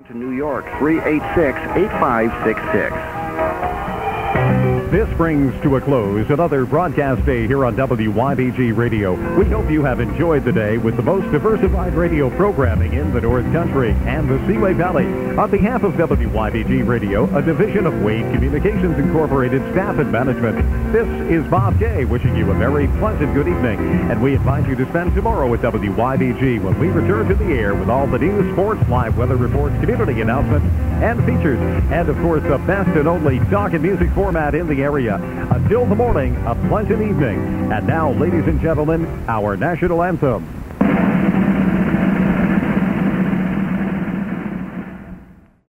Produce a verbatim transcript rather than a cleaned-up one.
To New York, three eight six, eight five six six. This brings to a close another broadcast day here on W Y B G Radio. We hope you have enjoyed the day with the most diversified radio programming in the North Country and the Seaway Valley. On behalf of W Y B G Radio, a division of Wade Communications Incorporated staff and management, this is Bob Gay wishing you a very pleasant good evening. And we invite you to spend tomorrow with W Y B G when we return to the air with all the news, sports, live weather reports, community announcements, and features. And, of course, the best and only talk and music format in the area. Until the morning, a pleasant evening. And now, ladies and gentlemen, our national anthem.